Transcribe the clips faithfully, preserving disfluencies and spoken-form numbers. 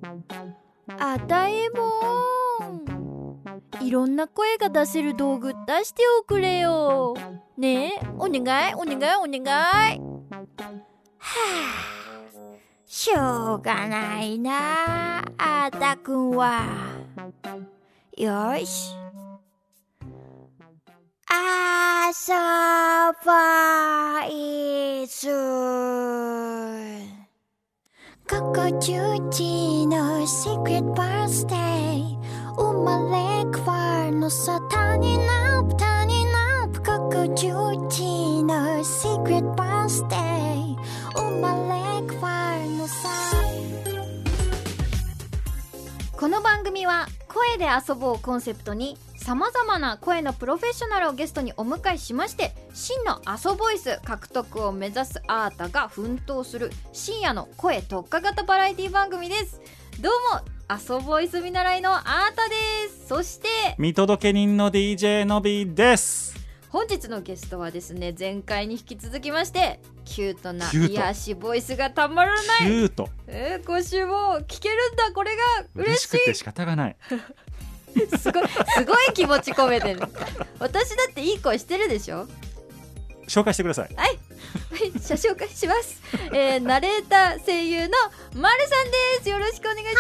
あたえもん、いろんな声が出せる道具出しておくれよ。ねえ、お願いお願いお願い。はあ、しょうがないなあたくんは。よし、あそぼいす。ここじゅうじのシークレットバースデー、生まれ変わるのさ、タニナップタニナップ。ここじゅうじのシークレットバースデー、生まれ変わるのさ。この番組は声で遊ぼうコンセプトに、さまざまな声のプロフェッショナルをゲストにお迎えしまして、真のアソボイス獲得を目指すアータが奮闘する深夜の声特化型バラエティ番組です。どうも、アソボイス見習いのアータです。そして見届け人の ディージェー のびです。 本日のゲストはですね、前回に引き続きましてキュートな癒しボイスがたまらないキュート、 えー、今週も聞けるんだ。これが嬉しい。 嬉しくて仕方がないすごい、すごい気持ち込めてる。私だっていい声してるでしょ。 紹介してください。 はい、はい、じゃあ紹介します、えー、ナレーター声優のまるさんです。よろしくお願いします。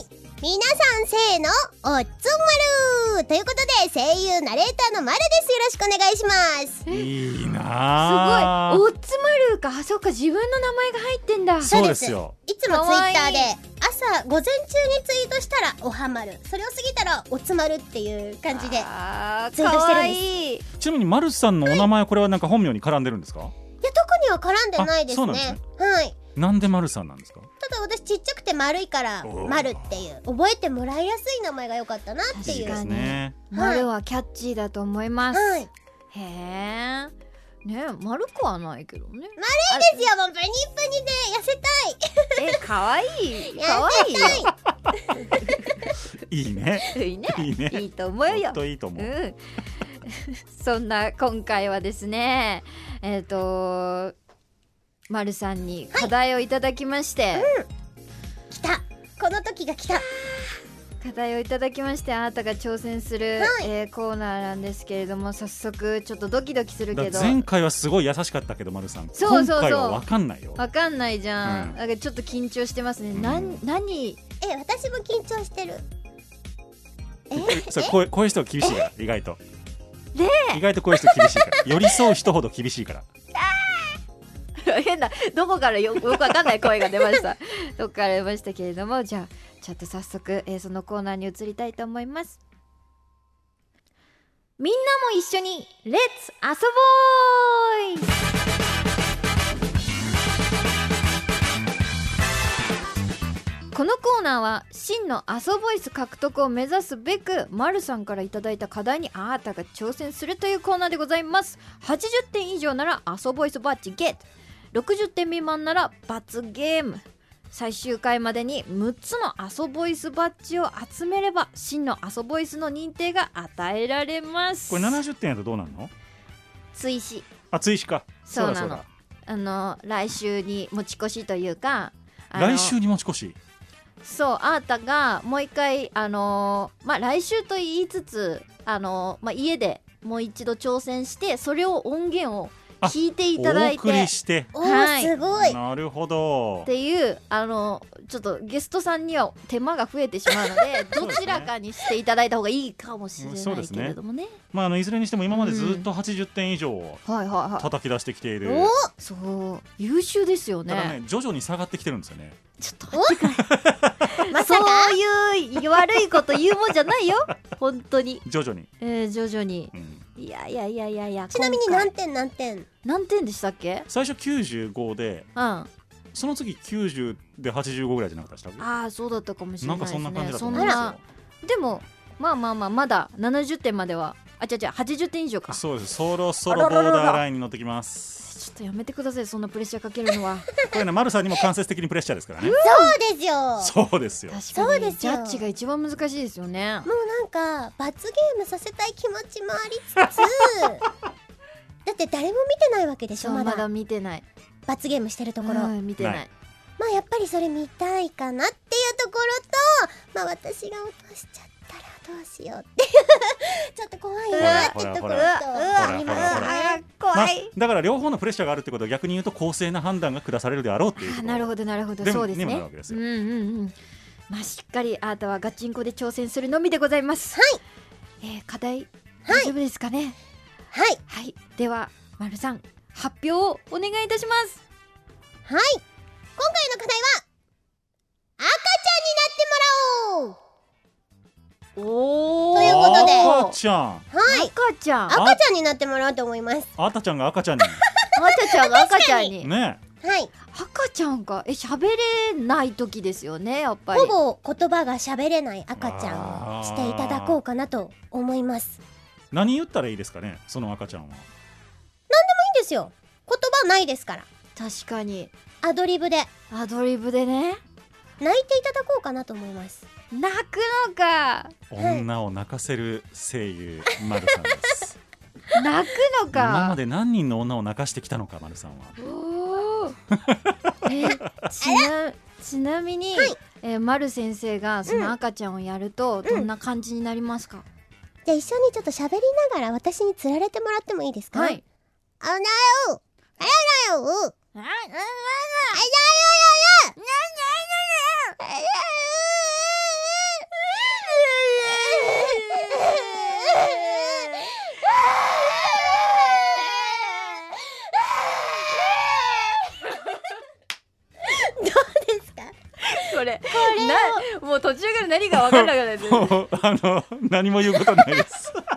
はーい、皆さんせーの、おっつまるということで、声優ナレーターのまるです。よろしくお願いします。 いいなすごい、おっつまるか。あ、そっか、自分の名前が入ってんだ。 そうですよ。 いつもツイッターで朝午前中にツイートしたらおはまる、それを過ぎたらおつまるっていう感じでツイートしてるんです。 いい。 ちなみにまるさんのお名前、これはなんか本名に絡んでるんですか？ いや、特には絡んでないですね。 そうなんですね。 はい。 なんでまるさんなんですか？ ただ私ちっちゃくて丸いからまるっていう、覚えてもらいやすい名前が良かったなっていう。 いいですね。 まるはキャッチーだと思います。 はい。 へえ。ねえ、丸くはないけどね。 丸いですよ。もうプニプニで痩せたい。 え、かわいい。かわいいよ。 いいね。 いいね。 いいね。 いいと思うよ。 ほんといいと思う。 うん、そんな今回はですね、えっとまるさんに課題をいただきまして、 うん、来た、この時が来た。 課題をいただきまして、あなたが挑戦する、 はい、 えー、コーナーなんですけれども、早速ちょっとドキドキするけど、 前回はすごい優しかったけど、まるさん、 そうそうそう、 今回は分かんないよ。 分かんないじゃん、 うん、 だからちょっと緊張してますね、うん、な何え、私も緊張してる。 えそれこうこういう人は厳しいから、意外とね意外とこういう人厳しいから、寄り添う人ほど厳しいから変な、どこからよ、よくわかんない声が出ましたどこから出ましたけれども、じゃあちょっと早速、えー、そのコーナーに移りたいと思います。みんなも一緒にレッツ遊ぼーい。このコーナーは真のアソボイス獲得を目指すべく、まるさんからいただいた課題にあなたが挑戦するというコーナーでございます。はちじゅってん以上ならアソボイスバッジゲット、ろくじゅってん未満なら罰ゲーム。最終回までにむっつのアソボイスバッジを集めれば真のアソボイスの認定が与えられます。 これななじゅってんやとどうなんの？ 追試。 あ、追試か。 そうなの。あの来週に持ち越しというか、 来週に持ち越し。 そう、あーたがもう一回、あのー、まあ来週と言いつつ、あのーまあ、家でもう一度挑戦して、それを音源を聞いていただいて、 お送りして、 おー、すごい。 なるほどっていう、あのちょっとゲストさんには手間が増えてしまうのでどちらかにしていただいた方がいいかもしれないけれどもね。 まあ、あのいずれにしても今までずっとはちじゅってん以上叩き出してきている、 はいはいはい、 そう優秀ですよね。 ただね、徐々に下がってきてるんですよね。 ちょっと待ってくださいまさかそういう悪いこと言うもんじゃないよ本当に徐々に、 えー、徐々に、 うん、 いやいやいやいやいや。 ちなみに何点何点何点でしたっけ？ 最初きゅうじゅうごで、うん、その次きゅうじゅうではちじゅうごぐらいじゃなかったでした？ ああ、そうだったかもしれないですね。 なんかそんな感じだと思うんですよ。 でもまあまあまあ、まだななじゅってんまでは、あ、違う違う、はちじゅってん以上か。 そうです。そろそろボーダーラインに乗ってきます。 ちょっとやめてください、そんなプレッシャーかけるのはこれね、丸さんにも間接的にプレッシャーですからね。 そうですよ。 そうですよ。 確かにジャッジが一番難しいですよね。 もうなんか罰ゲームさせたい気持ちもありつつだって誰も見てないわけでしょ。まだまだ見てない。 罰ゲームしてるところ、 うん、見てない。 まあやっぱりそれ見たいかなっていうとこころと、まあ私が落としちゃったらどうしようっていうちょっと怖いなってところとありますね。 怖い、 まあ、だから両方のプレッシャーがあるってことは逆に言うと公正な判断が下されるであろうっていうこと。 なるほどなるほど、そうですね。うんうんうん。まあしっかりあなたはガチンコで挑戦するのみでございます。 はい、 えー、課題大丈夫ですかね。 はい、 はい、ではまるさん発表をお願いいたします。 はい、今回の課題は赤ちゃんになってもらおうおー、 ということで、 赤ちゃん、 はい、 赤ちゃん赤ちゃんになってもらおうと思います。 赤ちゃんが赤ちゃんに赤ちゃんが赤ちゃんにね。 はい、 赤ちゃんか、え、喋れない時ですよね、やっぱり。 ほぼ言葉が喋れない赤ちゃんをしていただこうかなと思います。 何言ったらいいですかね、その赤ちゃんは。 いいんですよ、言葉ないですから。 確かにアドリブでアドリブでね、 泣いていただこうかなと思います。 泣くのか、 女を泣かせる声優まるさんです泣くのか。 今まで何人の女を泣かしてきたのか、まるさんは。 おーえちなちなみに、はい、えー、まる先生がその赤ちゃんをやるとどんな感じになりますか。うん、 じゃあ一緒にちょっと喋りながら私につられてもらってもいいですか。 はい。 あなよあらなよあらなよあらなよこれな、もう途中から何が分からなかったですもうあの何も言うことないですこれを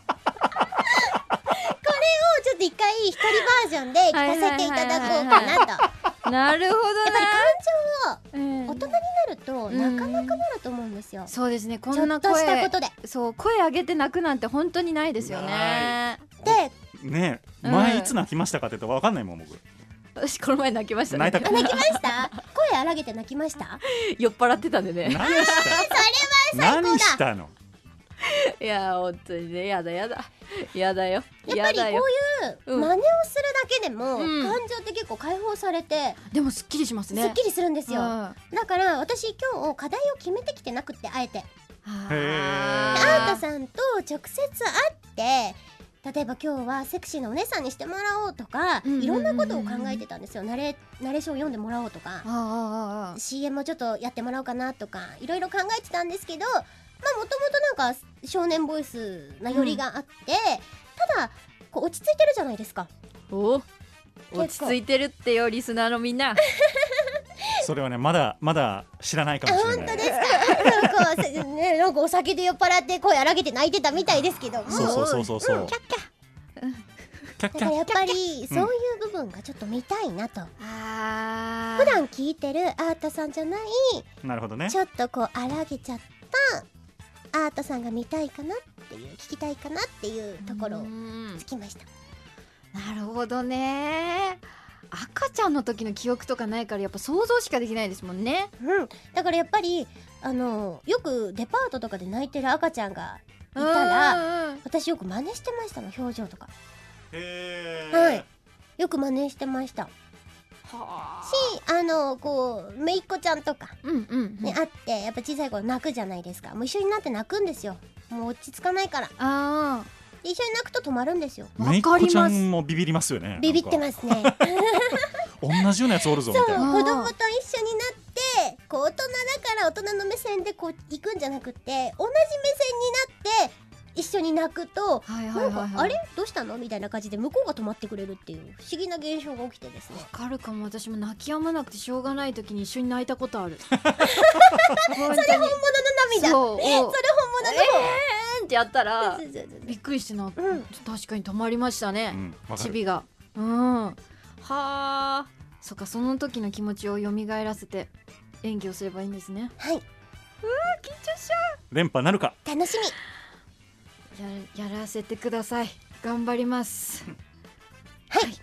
ちょっと一回一人バージョンで聞かせていただこうかなと。 なるほどな。 やっぱり感情を大人になると泣かなくなると思うんですよ。 そうですね、こんなちょっとした声ことで、 そう声上げて泣くなんて本当にないですよね。 でね、 うん前いつ泣きましたかって言うと分かんないもん僕。 私この前泣きましたね。 泣いたか泣きました声荒げて泣きました。 酔っ払ってたんでね。 何した何したの。 いや本当にね、やだやだやだよ。 やっぱりこういう真似をするだけでも、 うん、 感情って結構解放されて、 でもすっきりしますね。 すっきりするんですよ。 うん、 だから私今日課題を決めてきてなくって、あえてへあーたさんと直接会って、例えば今日はセクシーなお姉さんにしてもらおうとか、いろんなことを考えてたんですよ。ナレナレーションを読んでもらおうとか、 あシーエム をちょっとやってもらおうかなとか、いろいろ考えてたんですけど、まあもともとなんか少年ボイスな寄りがあって、うん、ただこう落ち着いてるじゃないですか。 お落ち着いてるってよ、リスナーのみんなそれはね、まだまだ知らないかもしれない。 本当ですか。なんか、ね、なんかお酒で酔っ払って声荒げて泣いてたみたいですけど、 そうそうそうそうそう、うん、キャッキャだからやっぱりそういう部分がちょっと見たいなと、うん、普段聞いてるアータさんじゃない、 なるほどね、 ちょっとこう荒げちゃったアータさんが見たいかなっていう、聞きたいかなっていうところをつきました。 なるほどね。赤ちゃんの時の記憶とかないからやっぱ想像しかできないですもんね。 うん、だからやっぱりあのよくデパートとかで泣いてる赤ちゃんがいたら、私よく真似してましたの、表情とか。 へー、 はい、よく真似してました。はし、あのこう姪っ子ちゃんとかに会ってやっぱ小さい頃泣くじゃないですか。もう一緒になって泣くんですよ。もう落ち着かないから。あ一緒に泣くと止まるんですよ。 姪っ子ちゃんもビビりますよね。 ビビってますね。 同じようなやつおるぞみたいな。 そう、子供と一緒になってこう大人だから大人の目線でこう行くんじゃなくて、同じ目線になって一緒に泣くと、なんかあれどうしたのみたいな感じで向こうが止まってくれるっていう不思議な現象が起きてですね。 わかるかも。私も泣き止まなくてしょうがない時に一緒に泣いたことある。それ本物の涙。そう、それ本物の、 えーってやったらびっくりしてな、うん、確かに止まりましたね、うん、チビが。うん、はあ、そっか、その時の気持ちを蘇らせて演技をすればいいんですね。はい。うわ緊張しちゃう。 連覇なるか楽しみ。 や, やらせてください。頑張ります。はい、はい、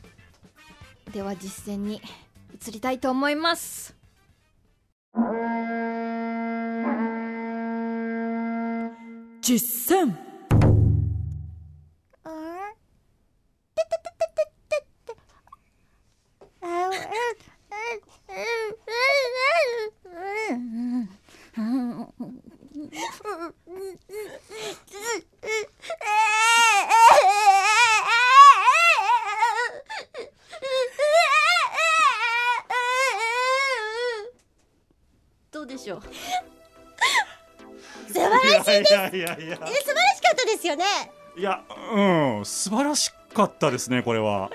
では実践に移りたいと思います。実践。 でしょう。 素晴らしいです。いやいやいやいや、 え、素晴らしかったですよね。 いや、うん、素晴らしかったですね、これは。やった。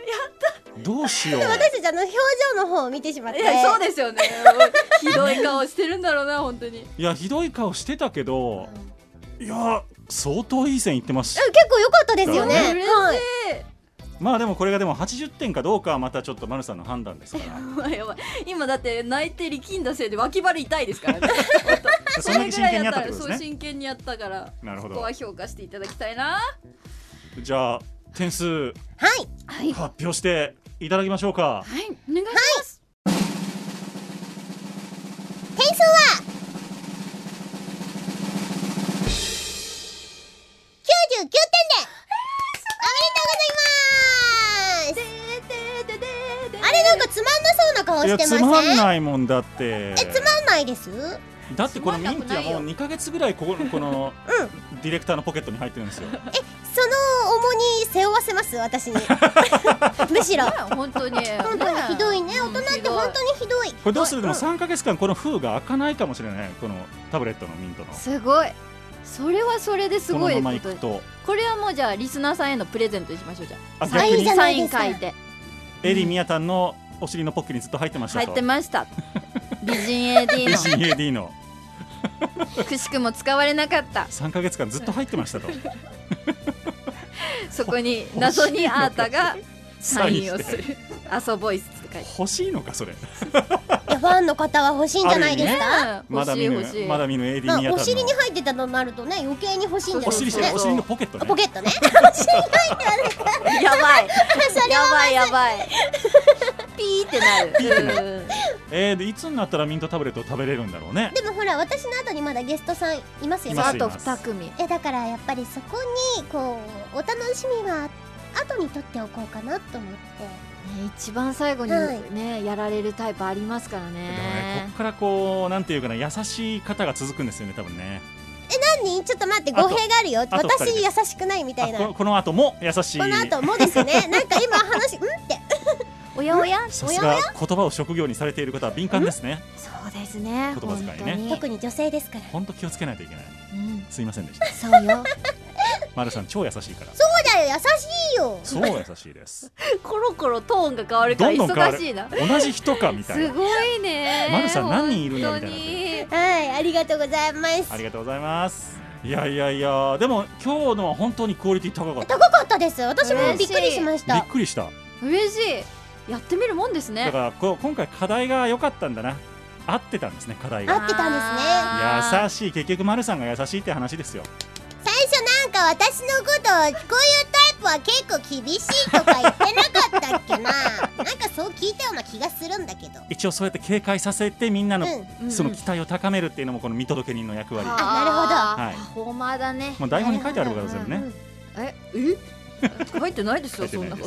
どうしよう。 私たちあの表情の方を見てしまって。いや、そうですよね。ひどい顔してるんだろうな、本当に。 いや、ひどい顔してたけど、いや、相当いい線いってます。 結構良かったですよね。はい。 まあでもこれがでもはちじゅってんかどうかはまたちょっと丸さんの判断ですから。 やばい、今だって泣いて力んだせいで脇腹痛いですからね。 そんなに真剣にやったってことですね。 そう、真剣にやったから。 なるほど。 ここは評価していただきたいな。 じゃあ点数、はい、発表していただきましょうか。 はい、お願いします。 はい、点数はきゅうじゅうきゅうてんで、あれ、なんかつまんなそうな顔してません？ いや、つまんないもんだって。 え、つまんないです？ だってこのミンティはもうにかげつぐらいこここの、うん、ディレクターのポケットに入ってるんですよ。 え、その重に背負わせます私に。むしろ本当に本当にひどいね。大人って本当にひどい。 これどうする？でもさんかげつかんこの封が開かないかもしれない。このタブレットのミントの。 すごい。それはそれですごい。 このままいくと。 これはもうじゃあリスナーさんへのプレゼントにしましょう。じゃあサインサイン書いて。 エリー・ミヤタンのお尻のポッケにずっと入ってましたと。 入ってました。美人 エーディー の。 美人 エーディー の。 くしくも使われなかった。 さんかげつかんずっと入ってましたと。 そこに謎にアータがサインをする。アソボイスって書いて。 欲しいのかそれ。 ファンの方は欲しいんじゃないですか。 まだ見ぬまだ見ぬ エーディー ミヤタンの。 お尻に入ってたとなるとね、余計に欲しいんじゃないですか。 お尻のポケットね。 ポケットね。お尻に入ってたね。 やばい。やばいやばい。ピーってなる。 えー、でいつになったらミントタブレットを食べれるんだろうね。 でもほら、私の後にまだゲストさんいますよね。 あとに組。 え、だからやっぱりそこにこうお楽しみは後に取っておこうかなと思って。 ね、一番最後にね、はい、やられるタイプありますからね。 でもね、ここからこうなんていうかな、優しい方が続くんですよね、多分ね。 え、何？ちょっと待って、語弊があるよ。私優しくないみたいな。 こ, この後も優しい。 この後もですね。なんか今話うんっておやおやさすが言葉を職業にされている方は敏感ですね。 そうですね。 言葉遣いね。 特に女性ですから。 本当気をつけないといけない。うん、すいませんでした。 そうよ。 マルさん超優しいから。 そうだよ、優しいよ。 そう優しいです。 コロコロトーンが変わるから忙しいな。 同じ人かみたいな。 すごいね。 マルさん何人いるんだみたいな。 はい、ありがとうございます。 ありがとうございます。いやいやいや、でも今日のは本当にクオリティ高かった。 高かったです。私もびっくりしました。 びっくりした。 嬉しい。やってみるもんですね。 だからこ今回課題が良かったんだな。合ってたんですね、課題が。 合ってたんですね。優しい。結局マルさんが優しいって話ですよ。 最初なんか私のことこういうタイプは結構厳しいとか言ってなかったっけな。なんかそう聞いたような気がするんだけど。 一応そうやって警戒させてみんなの、うん、その期待を高めるっていうのもこの見届け人の役割。 あ、なるほど。 はい。 パフォーマーだね。 もう台本に書いてあるからですよね。 ええ書いてないですよそんなこと。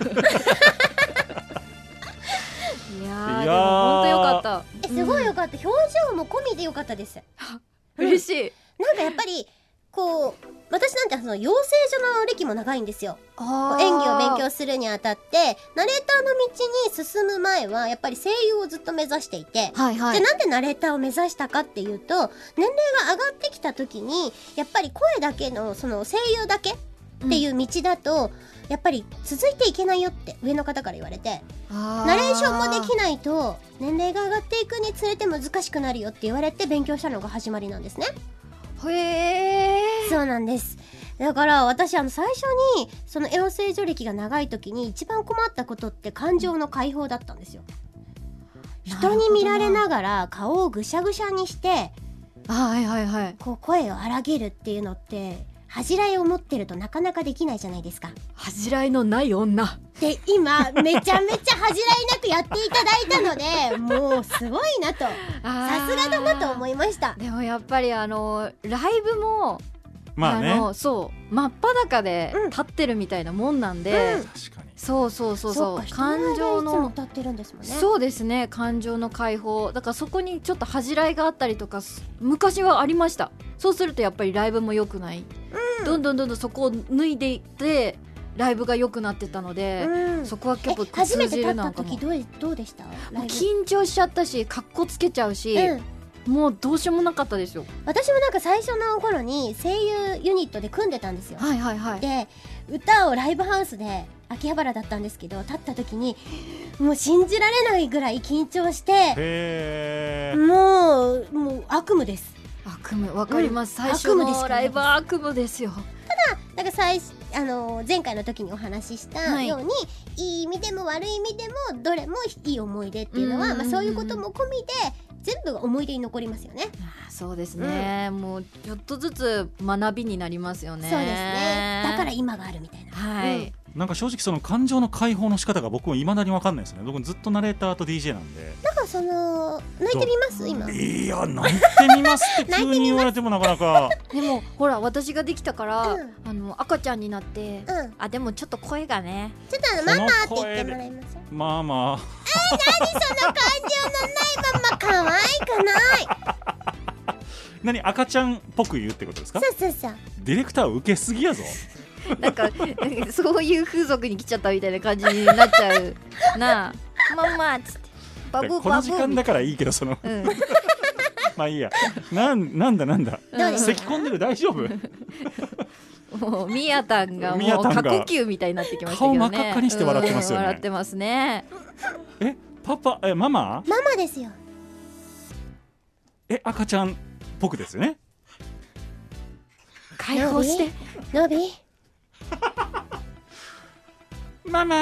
いやー、でも本当良かった。 え、すごい良かった。表情も込みで良かったです。 嬉しい。 なんかやっぱりこう私なんてその養成所の歴も長いんですよ。演技を勉強するにあたってナレーターの道に進む前はやっぱり声優をずっと目指していて、はいはい、でなんでナレーターを目指したかっていうと、年齢が上がってきた時にやっぱり声だけのその声優だけっていう道だと、うん、やっぱり続いていけないよって上の方から言われて、ナレーションもできないと年齢が上がっていくにつれて難しくなるよって言われて勉強したのが始まりなんですね。 へー、 そうなんです。だから私あの最初にその養成所歴が長い時に一番困ったことって感情の解放だったんですよ。人に見られながら顔をぐしゃぐしゃにして、 はいはいはい、 こう声を荒げるっていうのって恥じらいを持ってるとなかなかできないじゃないですか。 恥じらいのない女で今めちゃめちゃ恥じらいなくやっていただいたのでもうすごいなと、さすがだなと思いました。 でもやっぱりあのライブもまあね、 あのそう真っ裸で立ってるみたいなもんなんで、うん、確かにそうそうそうそう、感情の歌ってるんですもんね。 そうですね、感情の解放だからそこにちょっと恥じらいがあったりとか昔はありました。そうするとやっぱりライブも良くない、うん、どんどんどんどんそこを脱いでいってライブが良くなってたので、うん、そこは結構初めて立った時どう、どうでした？ 緊張しちゃったし、かっこつけちゃうし、うん、 もうどうしようもなかったですよ。 私もなんか最初の頃に声優ユニットで組んでたんですよ。 はいはいはい。 で歌をライブハウスで秋葉原だったんですけど、立った時にもう信じられないぐらい緊張して、 へもうもう悪夢です。 悪夢わかります、うん、最初のライブは悪夢ですよ。 ただなんか最あの前回の時にお話ししたように、はい、いい意味でも悪い意味でもどれもいい思い出っていうのは、まあ、そういうことも込みで全部が思い出に残りますよね。 あ、そうですね、うん、もうちょっとずつ学びになりますよね。 そうですね、だから今があるみたいな。 はい、 うん、 なんか正直その感情の解放の仕方が僕も未だに分かんないですね。僕ずっとナレーターと ディージェー なんで。 なんかその泣いてみます今。 いや泣いてみますって急に言われてもなかなかでもほら私ができたから、 うん、 あの赤ちゃんになって、 うん、 あでもちょっと声がね、 ちょっとあのママって言ってもらいます。 まあまあえー、何その感情のないまま可愛くない何赤ちゃんっぽく言うってことですか。 そうそうそう、 ディレクター受けすぎやぞなんかそういう風俗に来ちゃったみたいな感じになっちゃうなあママっつってバブバブこの時間だからいいけどその、うん、まあいいや。なんなんだなんだ、 うん、 咳込んでる大丈夫もうミヤタンがもう過呼吸みたいになってきましたけどね。 顔真っ赤にして笑ってますよね、 うん、笑ってますね。 えパパえママママですよ。 え赤ちゃんっぽくですよね。 解放してノビママ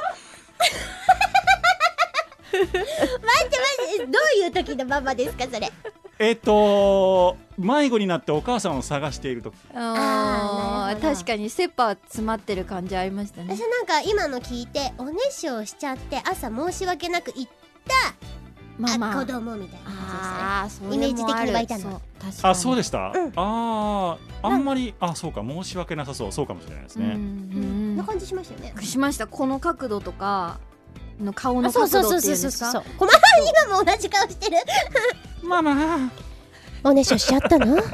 待って待って、どういう時のママですかそれ。 えっと迷子になってお母さんを探している時。 ああ確かにセッパー詰まってる感じありましたね。 私なんか今の聞いておねしょをしちゃって朝申し訳なく言ったママ、あ子供みたいな感じでしたね。イメージ的に湧いたの。 あそうでした、うん、あああんまりあそうか申し訳なさそうそうかもしれないですね。うん、うんな感じしましたよね。 しました。この角度とかの顔の角度っていうんですか。 今も同じ顔してるママおねしょしちゃったの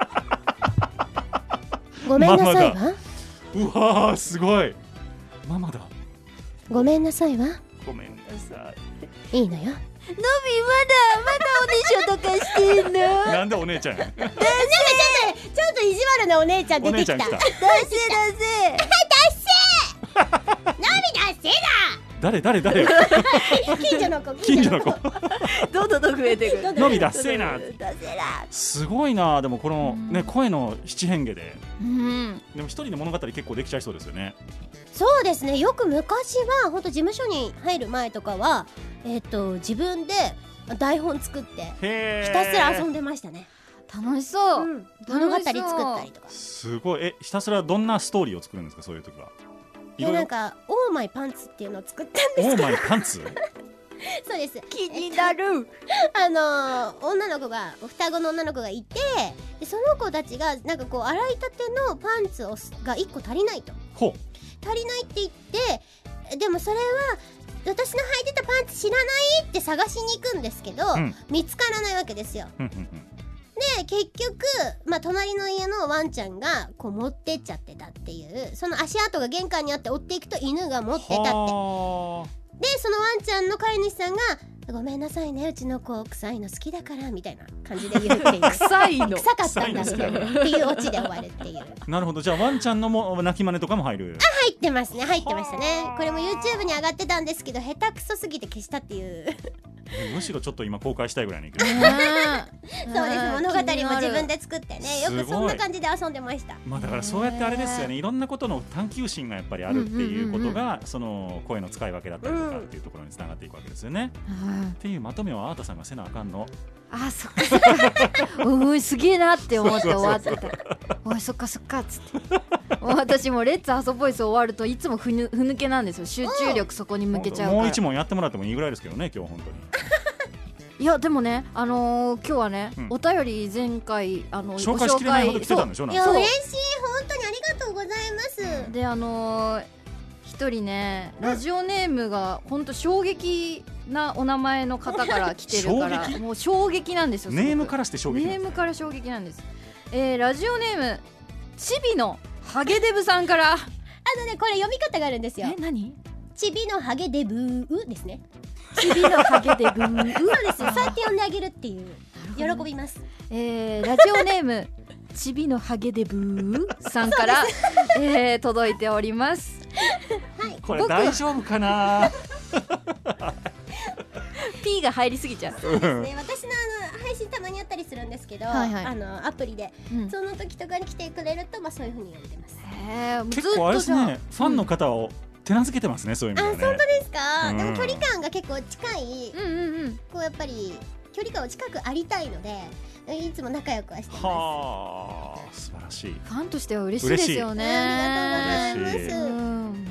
ごめんなさいわ。 うわーすごいママだ。 ごめんなさいわ。 ごめんなさい。いいのよ。 のびまだまだおねしょとかしてんのなんでお姉ちゃんや。 なんかちょっとちょっと意地悪なお姉ちゃん出てきた。出せ出せのび出せだ。 誰誰誰近所の子近所の子どんどんどん増えてくる。 のび出せな。 出せな。 すごいな。でもこのね声の七変化で、 うん、 でも一人で物語結構できちゃいそうですよね。 そうですね。よく昔は本当事務所に入る前とかはえっと自分で台本作ってひたすら遊んでましたね。 楽しそう、うん、 物語作ったりとか。 すごい。えひたすらどんなストーリーを作るんですかそういう時は。 いやなんかオーマイパンツっていうのを作ったんです。 オーマイパンツそうです。 気になるあのー、女の子が双子の女の子がいて、でその子たちがなんかこう洗いたてのパンツをがいっこ足りないと。 ほう。 足りないって言って、でもそれは私の履いてたパンツ知らないって探しに行くんですけど、うん、見つからないわけですよ。で結局、まあ、隣の家のワンちゃんがこう持ってっちゃってたっていう、その足跡が玄関にあって追っていくと犬が持ってたって。でそのワンちゃんの飼い主さんがごめんなさいねうちの子臭いの好きだからみたいな感じで言うっていう臭いの臭かったんだっていうオチで終わるっていう。 なるほど。じゃあワンちゃんのも泣き真似とかも入る。 あ入ってますね入ってましたね。これも YouTube に上がってたんですけど下手くそすぎて消したっていうむしろちょっと今公開したいぐらいにそうです物語も自分で作ってねよくそんな感じで遊んでました。 まあだからそうやってあれですよね、いろんなことの探求心がやっぱりあるっていうことがその声の使い分けだったりとかっていうところにつながっていくわけですよね、うん、っていうまとめをあーたさんがせなあかんの。 あそっかそっかおいすげえなって思って終わってたおいそっかそっかっつってもう私もレッツアソボイス終わるといつもふぬ、ふ抜けなんですよ。集中力そこに向けちゃうから。 もう一問やってもらってもいいぐらいですけどね今日本当にいやでもねあのー、今日はね、うん、お便り前回あの紹介しきれないほど来てたんでしょ。 いや嬉しい本当にありがとうございます。 であのー、一人ねラジオネームが本当衝撃なお名前の方から来てるからもう衝撃なんですよ。 ネームからして衝撃。 ネームから衝撃なんです。えー、ラジオネームちびのハゲデブさんからあのねこれ読み方があるんですよ。 え何？ ちびのハゲデブーですね。 ちびのハゲデブーそうですよ。そうやって呼んであげるっていう。 喜びます。 えー、ラジオネームちびのハゲデブーさんから、えー、届いております。 はい、これ大丈夫かな P が入りすぎちゃう。 そうですね、私のあの配信たまにあったりするんですけど、はいはい、あのアプリで、うん、その時とかに来てくれると、まあ、そういう風に呼んでます。 へ結構あれですね、ファンの方を手なずけてますね、そういう意味ではね。 あ、本当ですか、うん、でも距離感が結構近い、 うんうんうん、 こうやっぱり距離感を近くありたいので、いつも仲良くはしてます。 はあ、素晴らしい。 ファンとしては嬉しいですよね。 ありがとうございます。うん、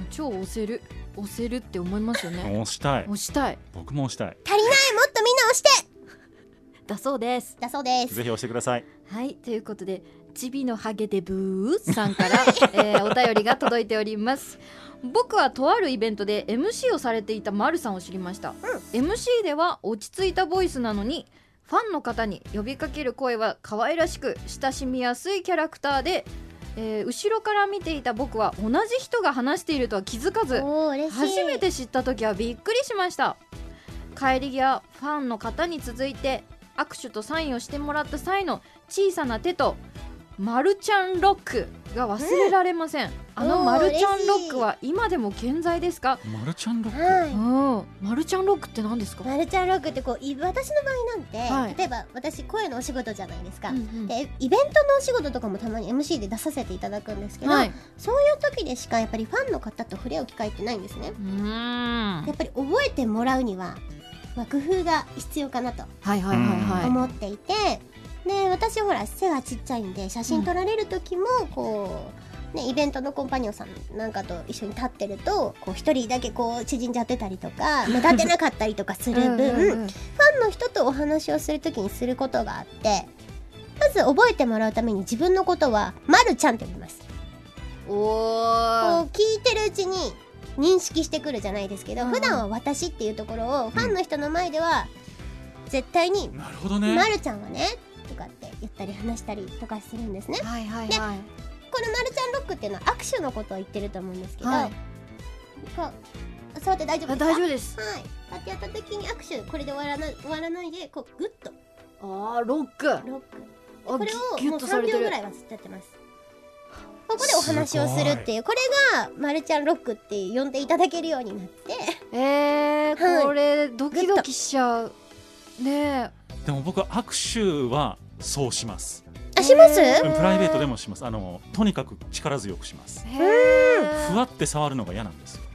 超押せる押せるって思いますよね。 押したい。 押したい。 僕も押したい。 足りない、もっとみんな押して。 だそうです。 だそうです。 ぜひ押してください。 はい、ということでちびのハゲデブーさんから、えー、お便りが届いております。僕はとあるイベントで エムシー をされていたマルさんを知りました。うん、エムシー では落ち着いたボイスなのに、ファンの方に呼びかける声は可愛らしく親しみやすいキャラクターで、えー、後ろから見ていた僕は同じ人が話しているとは気づかず、初めて知った時はびっくりしました。帰り際ファンの方に続いて握手とサインをしてもらった際の小さな手とマルちゃんロックが忘れられません。うん、あのマルちゃんロックは今でも健在ですか？ マルちゃんロック、 はい、 うん、マルちゃんロックって何ですか？ マルちゃんロックってこう、私の場合なんて、はい、例えば私声のお仕事じゃないですか、うんうん、でイベントのお仕事とかもたまに エムシー で出させていただくんですけど、はい、そういう時でしかやっぱりファンの方と触れ合う機会ってないんですね。うーん、やっぱり覚えてもらうには、まあ、工夫が必要かなと思っていて、で私ほら背がちっちゃいんで、写真撮られる時もこう、ね、イベントのコンパニオンさんなんかと一緒に立ってるとこう一人だけこう縮んじゃってたりとか目立てなかったりとかする分うんうん、うん、ファンの人とお話をする時にすることがあって、まず覚えてもらうために自分のことはまるちゃんって呼びます。おー、こう聞いてるうちに認識してくるじゃないですけど、うん、普段は私っていうところをファンの人の前では絶対に、 なるほどね、 まるちゃんはねとかって言ったり話したりとかするんですね。 はいはいはい、 でこのまるちゃんロックっていうのは握手のことを言ってると思うんですけど、はい、こう触って大丈夫ですか？ 大丈夫です。 はい、こうやってやった時に握手、これで終わらない終わらないでこうグッと、 あーロックロック、 これをもうさんびょうぐらいはずっとやってます。ここでお話をするっていう、これがまるちゃんロックって呼んでいただけるようになって、 えー、はい、これドキドキしちゃうね。 でも僕は握手はそうします。 あ、します？ プライベートでもします。あのとにかく力強くします。ふわって触るのが嫌なんですよ。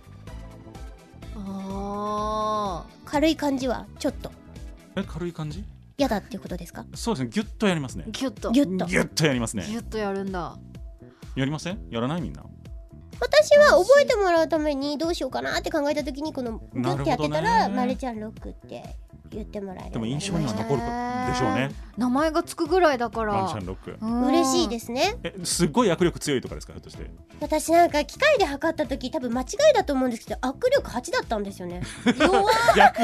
あ、軽い感じはちょっとえ軽い感じ嫌だっていうことですか？ そうですね、ギュッとやりますね。 ギュッとギュッとギュッとやりますね。 ギュッとやるんだ。 やりません？やらないみんな。 私は覚えてもらうためにどうしようかなって考えた時にこのギュッてやってたら、まるちゃんロックって言ってもらえる。 でも印象には残るでしょうね。 名前がつくぐらいだから。 まるちゃんロック。 嬉しいですね。 え、すっごい握力強いとかですか？ひょっとして。 私なんか機械で測った時多分間違いだと思うんですけど、握力はちだったんですよね。 弱逆。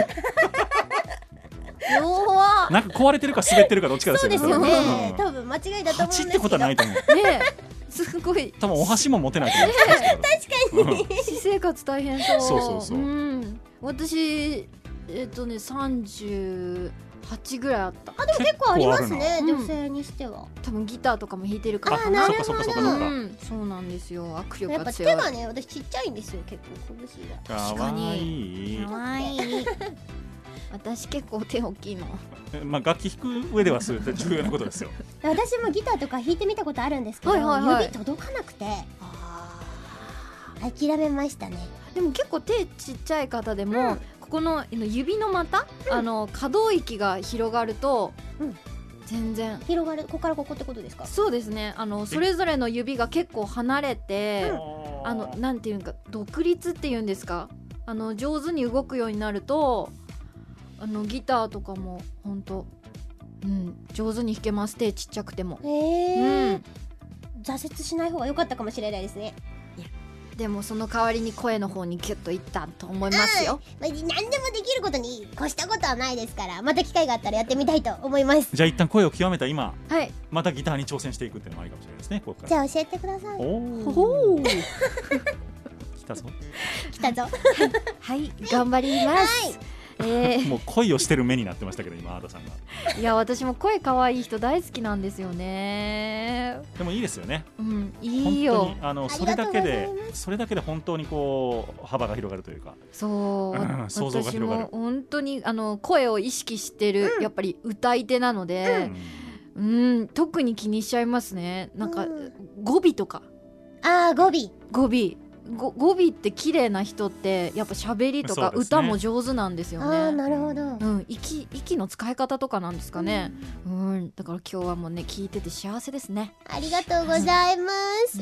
弱。 なんか壊れてるか滑ってるかどっちかですよね。 そうですよね。多分間違いだと思うんですけど。はちってことはないと思う。 ね。すごい。 多分お箸も持てないと思う。 確かに。 私生活大変そう。 そうそうそう。 うん、私えっとねさんじゅうはちぐらいあった。 あ、でも結構ありますね、女性にしては。 多分ギターとかも弾いてるからかな。 そっかそっかそっかそっか。 そうなんですよ。握力やっぱが強い。 手がね、私ちっちゃいんですよ、結構拳が。 確かに。 かわいい。私結構手大きいの。 まあ楽器弾く上ではそれって重要なことですよ。 私もギターとか弾いてみたことあるんですけど、 はいはいはい、 指届かなくて諦めましたね。 でも結構手ちっちゃい方でも、うん、ここの指の股、うん、あの可動域が広がると、うん、全然広がる。ここからここってことですか？ そうですね。あのそれぞれの指が結構離れて、うん、あのなんていうか独立っていうんですか、あの上手に動くようになると、あのギターとかもほんと、うん、上手に弾けます。手ちっちゃくても。 へー、うん、挫折しない方が良かったかもしれないですね。 いやでもその代わりに声の方にギュッといったと思いますよ。 まあ、何でもできることに越したことはないですから、また機会があったらやってみたいと思います。 じゃあ一旦声を極めた今、 はい、 またギターに挑戦していくっていうのもありかもしれないですね。ここからじゃあ教えてください。 おお来たぞ来たぞ。 はい、頑張ります。はい、 えー、 もう恋をしてる目になってましたけど今アータさんが。 いや私も声可愛い人大好きなんですよね。 でもいいですよね。 うん、いいよ。 本当にあのそれだけでそれだけで本当にこう幅が広がるというか、 そう、 うん、想像が広がる。 私も本当にあの声を意識してる、うん、やっぱり歌い手なので、うん、うん、特に気にしちゃいますね。なんか、うん、語尾とか。 あー語尾語尾語尾って綺麗な人ってやっぱ喋りとか歌も上手なんですよね。 あーなるほど、 うん、息, 息の使い方とかなんですかね、うん、うん、だから今日はもうね聞いてて幸せですね。 ありがとうございます、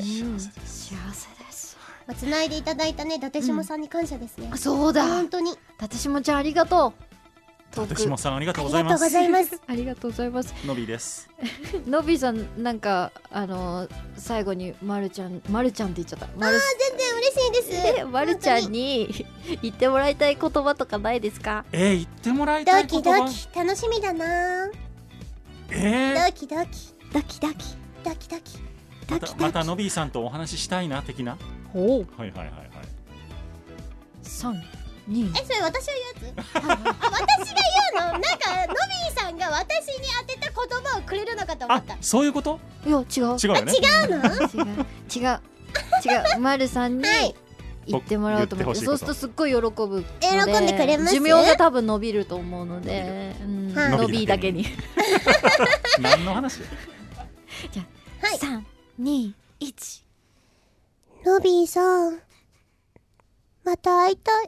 うん、幸せです。 まあ、つないでいただいたね伊達下さんに感謝ですね、うん、 あそうだ本当に伊達下ちゃんありがとう。 伊達下さんありがとうございます。 ありがとうございます。 のびです。 のびさんなんかあのー、最後にまるちゃんまるちゃんって言っちゃった。あー全然嬉しいです。 まるちゃんに言ってもらいたい言葉とかないですか？ えー、言ってもらいたい言葉。 ドキドキ楽しみだな。 えー、 ドキドキドキドキドキドキまたまたのびさんとお話ししたいな的な。 ほう。 はいはいはいはい。 さんにえそれ私が言うやつ？あ私が言うの？なんかのびーさんが私に当てた言葉をくれるのかと思った。 あそういうこと？ いや違う違うよね。 違うの？ 違う違う違う。まるさんに言ってもらおうと思って、そうするとすっごい喜ぶので喜んでくれます？ 寿命が多分伸びると思うので、うん、のびだけに何の話？ じゃあ、はい、さんにいちのびーさんまた会いたい会いたい会いたい会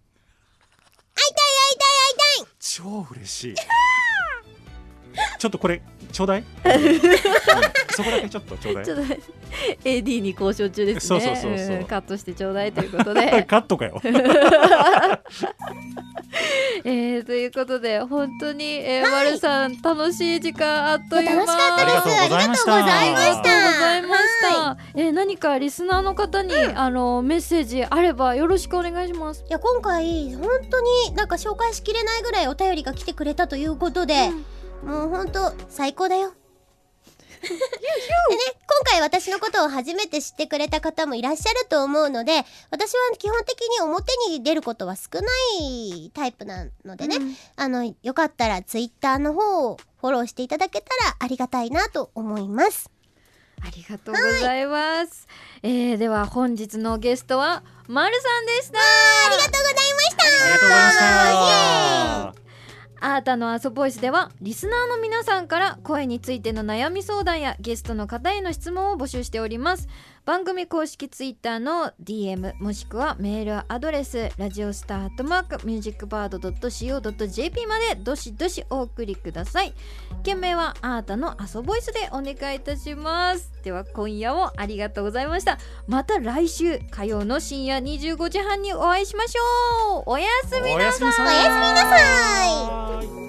いたい。 超嬉しい。ちょっとこれちょうだい。そこだけちょっとちょうだい。 エーディー に交渉中ですね。 そうそうそうそう、 うん、カットしてちょうだいということで。 カットかよ。 えー、ということで本当に、えーはい、まるさん楽しい時間あっという間。 楽しかったです。ありがとうございました。 ありがとうございました。はい、えー、何かリスナーの方に、うん、あのメッセージあればよろしくお願いします。 いや今回本当になんか紹介しきれないぐらいお便りが来てくれたということで、うん、もう本当最高だよ。でね、今回私のことを初めて知ってくれた方もいらっしゃると思うので、私は基本的に表に出ることは少ないタイプなのでね、うん、あのよかったらツイッターの方をフォローしていただけたらありがたいなと思います。 ありがとうございます、はい、えー、では本日のゲストはまるさんでした。 ありがとうございました。 ありがとうございました。 あーたのあそボイスではリスナーの皆さんから声についての悩み相談やゲストの方への質問を募集しております。番組公式ツイッターの ディーエム もしくはメールアドレスラジオスターアットマークミュージックバード ドットシーオー ドット ジェーピー までどしどしお送りください。件名はあーたのあそボイスでお願いいたします。では今夜もありがとうございました。また来週火曜の深夜にじゅうごじはんにお会いしましょう。おやすみなさい。 おやすみなさい。